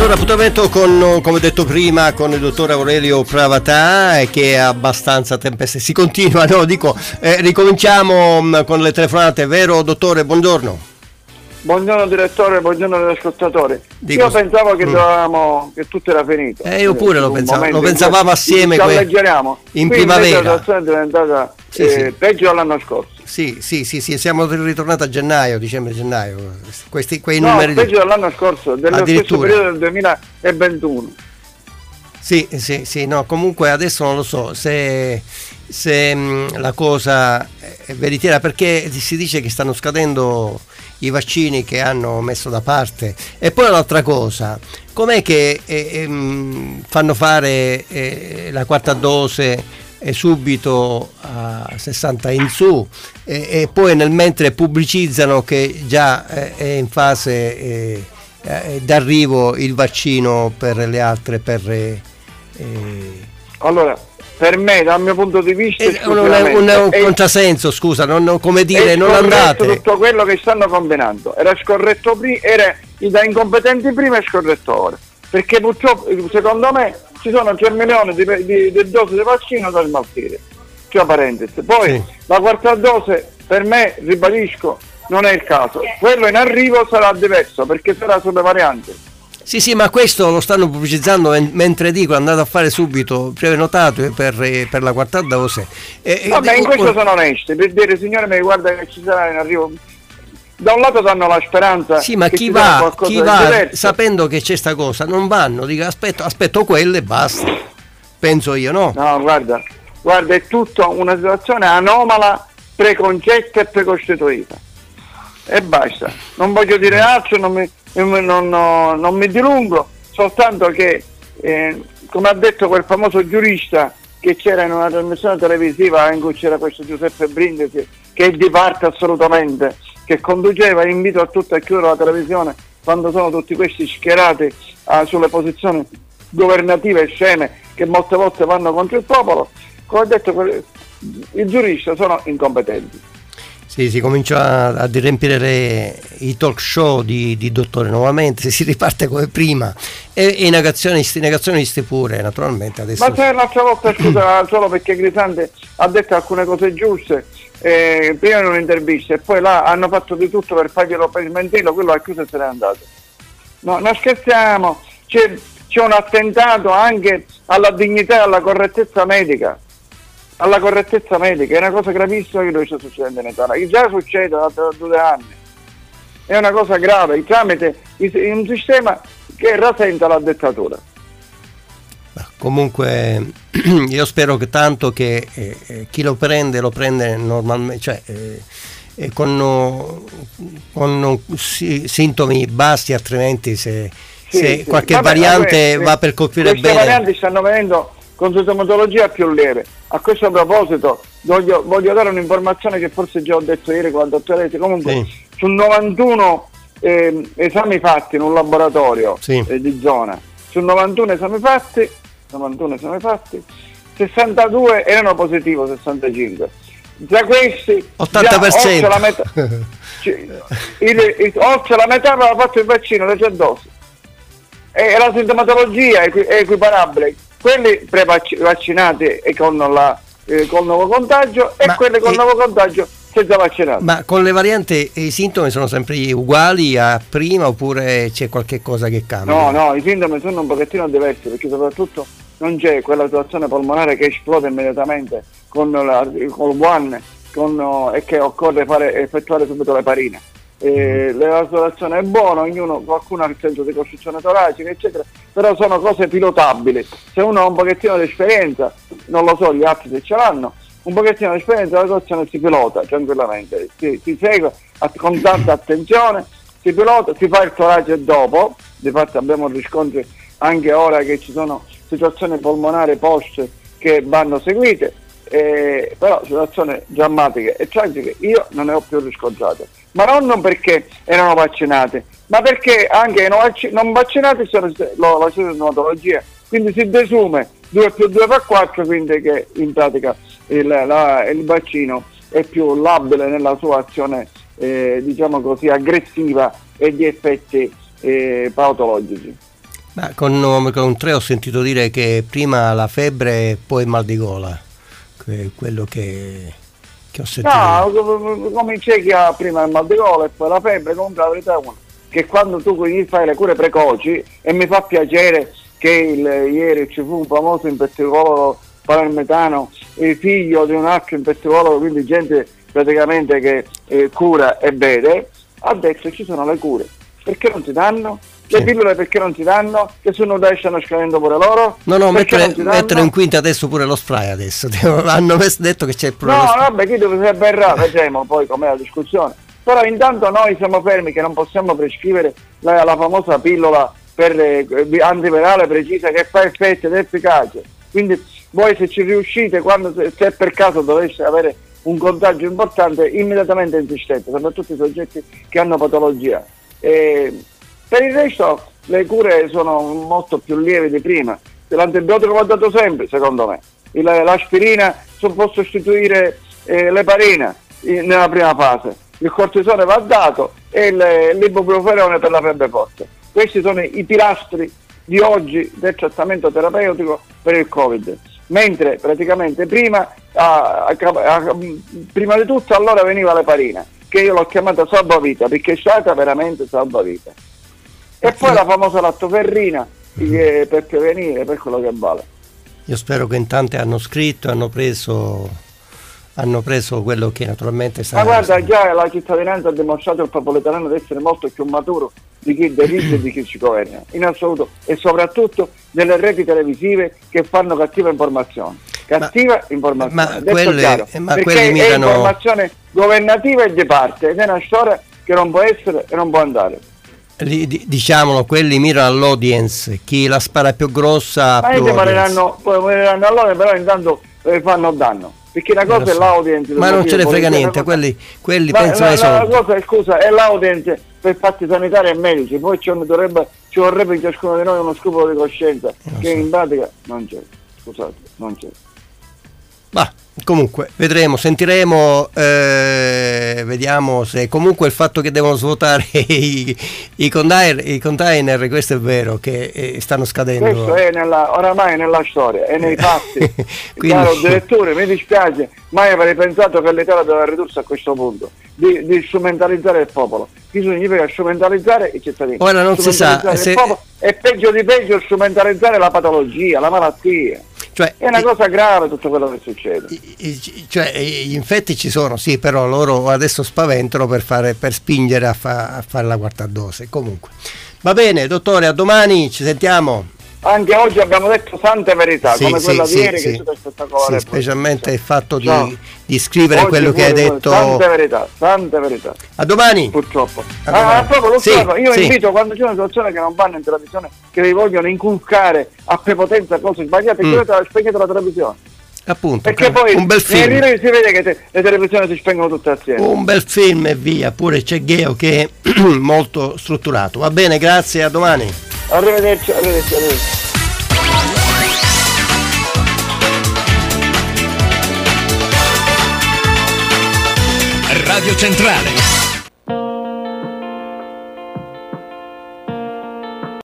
Allora, appuntamento con, come detto prima, con il dottor Aurelio Pravatà, che è abbastanza tempestivo. Si continua, no? Dico, ricominciamo con le telefonate, vero dottore? Buongiorno. Buongiorno direttore, buongiorno agli ascoltatori. Io pensavo che che tutto era finito. Io pure lo pensavamo assieme. Ci alleggeriamo. In primavera. La situazione è diventata peggio dell'anno scorso. Sì, siamo ritornati a gennaio, dicembre-gennaio. Quei numeri. No, peggio dell'anno scorso, dello stesso periodo del 2021. Sì, no, comunque adesso non lo so se la cosa è veritiera, perché si dice che stanno scadendo i vaccini che hanno messo da parte. E poi un'altra cosa, com'è che fanno fare la quarta dose subito a 60 in su e poi nel mentre pubblicizzano che già è in fase d'arrivo il vaccino per le altre Allora, per me, dal mio punto di vista, è un contrasenso, scusa, non come dire, non andate. Tutto quello che stanno combinando era scorretto prima, era da incompetenti prima e scorretto ora, perché purtroppo, secondo me, ci sono 3 milioni di dosi di vaccino da smaltire. Tra parentesi. Poi la quarta dose, per me, ribadisco, non è il caso. Quello in arrivo sarà diverso, perché sarà sulle varianti. Sì, ma questo lo stanno pubblicizzando mentre dico andate a fare subito prenotato per la quarta dose. Vabbè, in questo sono onesti, per dire signore mi guarda che ci sarà in arrivo. Da un lato danno la speranza. Sì, ma chi va sapendo che c'è sta cosa, non vanno, dico aspetto quello e basta. Penso io, no? No, guarda, è tutta una situazione anomala, preconcetta e precostituita. E basta. Non voglio dire altro, non mi dilungo, soltanto che come ha detto quel famoso giurista che c'era in una trasmissione televisiva in cui c'era questo Giuseppe Brindisi, che è di parte assolutamente, che conduceva, invito a tutti a chiudere la televisione quando sono tutti questi schierati sulle posizioni governative e sceme che molte volte vanno contro il popolo. Come ha detto i giuristi sono incompetenti. Sì, si comincia a riempire i talk show di dottore nuovamente, si riparte come prima e i negazionisti pure, naturalmente adesso. Ma c'è l'altra volta, scusa, solo perché Grisante ha detto alcune cose giuste, prima in un'intervista e poi là hanno fatto di tutto per farglielo per smentirlo, quello ha chiuso e se n'è andato. No, non scherziamo, c'è un attentato anche alla dignità e alla correttezza medica. È una cosa gravissima che sta succedendo in Italia, che già succede da 2 anni, è una cosa grave, tramite un sistema che rasenta la dittatura. Comunque io spero che tanto che chi lo prende normalmente, cioè con sintomi bassi, altrimenti se qualche variante va per colpire bene. Queste varianti stanno venendo con sintomatologia più lieve. A questo proposito voglio dare un'informazione che forse già ho detto ieri con la dottoressa. Comunque su 91 esami fatti in un laboratorio di zona, su 91 esami fatti 62 erano positivi, 65. Tra questi 80%. Oltre la metà aveva fatto il vaccino, le 3 dosi. E la sintomatologia è equiparabile. Quelli pre-vaccinati e con il nuovo contagio e quelli con il nuovo contagio senza vaccinati. Ma con le varianti i sintomi sono sempre uguali a prima oppure c'è qualche cosa che cambia? No, i sintomi sono un pochettino diversi, perché soprattutto non c'è quella situazione polmonare che esplode immediatamente con one e che occorre effettuare subito le parine. La situazione è buona, qualcuno ha il senso di costruzione toracica eccetera, però sono cose pilotabili. Se uno ha un pochettino di esperienza, non lo so gli altri se ce l'hanno, un pochettino di esperienza, la situazione si pilota tranquillamente, si segue con tanta attenzione, si pilota, si fa il torace dopo. Difatti abbiamo riscontri anche ora che ci sono situazioni polmonari post che vanno seguite, però situazioni drammatiche e tragiche io non ne ho più riscontrate, ma non perché erano vaccinati, ma perché anche i non vaccinati sono la sintomatologia, quindi si desume 2 più 2 fa 4, quindi che in pratica il vaccino è più labile nella sua azione diciamo così aggressiva e di effetti patologici. Ma con Omicron 3 ho sentito dire che prima la febbre e poi il mal di gola, quello che ho sentito. No, cominciai che ha prima il mal di gola e poi la febbre. Comunque la verità è una, che quando tu gli fai le cure precoci, e mi fa piacere che ieri ci fu un famoso infettivologo palermitano, il figlio di un altro infettivologo, quindi gente praticamente che cura e vede, ha detto ci sono le cure, perché non ti danno? Le pillole perché non ti danno? Che sono stanno scadendo pure loro? No, mettere in quinta adesso pure lo spray adesso. Hanno detto che c'è pure no, lo spray. Vabbè, chi dove si avverrà, vedremo poi com'è la discussione. Però intanto noi siamo fermi che non possiamo prescrivere la famosa pillola antivirale precisa che fa effetto ed è efficace. Quindi voi se ci riuscite, se per caso dovesse avere un contagio importante, immediatamente insistete, soprattutto i soggetti che hanno patologia. Per il resto le cure sono molto più lievi di prima. L'antibiotico va dato sempre, secondo me. L'aspirina può sostituire l'eparina nella prima fase. Il cortisone va dato e l'ibuprofene per la febbre forte. Questi sono i pilastri di oggi del trattamento terapeutico per il Covid. Mentre praticamente prima di tutto allora veniva l'eparina, che io l'ho chiamata salvavita perché è stata veramente salvavita. E poi la famosa lattoferrina per prevenire, per quello che vale. Io spero che in tanti hanno scritto, hanno preso quello che naturalmente Ma guarda, già la cittadinanza ha dimostrato il popolo italiano di essere molto più maturo di chi dirige e di chi ci governa, in assoluto, e soprattutto delle reti televisive che fanno cattiva informazione. Informazione, detto chiaro, perché è informazione governativa e di parte, ed è una storia che non può essere e non può andare. Diciamolo, quelli mirano all'audience, chi la spara più grossa ma più moreranno allora, però intanto fanno danno, perché una cosa è l'audience, ma non ce ne frega niente, quelli pensano ai soldi. La cosa, scusa, è l'audience per fatti sanitari e medici, poi ci vorrebbe in ciascuno di noi uno scrupolo di coscienza che in pratica non c'è, scusate, non c'è. Ma comunque vedremo, sentiremo, vediamo se comunque il fatto che devono svuotare i container, questo è vero che stanno scadendo. Questo è oramai nella storia, è nei fatti. Quindi... Caro direttore, mi dispiace, mai avrei pensato che l'Italia doveva ridursi a questo punto, di strumentalizzare il popolo. Che significa strumentalizzare i cittadini? Ora non si sa se... è peggio di peggio strumentalizzare la patologia, la malattia. Cioè, è una cosa grave tutto quello che succede. Gli infetti ci sono, sì, però loro adesso spaventano per spingere a fare la quarta dose. Comunque va bene, dottore, a domani, ci sentiamo. Anche oggi abbiamo detto sante verità, come quella di ieri, che è stata spettacolare. Specialmente il fatto di scrivere oggi quello che hai detto. Tante verità. A domani. Purtroppo. Proprio Luciano, io invito, quando c'è una situazione che non vanno in televisione, che vi vogliono inculcare a prepotenza cose sbagliate, spegnete la televisione. Appunto, perché poi un bel film. Nei si vede che le televisioni si spengono tutte assieme. Un bel film e via, pure c'è Gheo che è molto strutturato. Va bene, grazie, a domani. Arrivederci. Radio Centrale.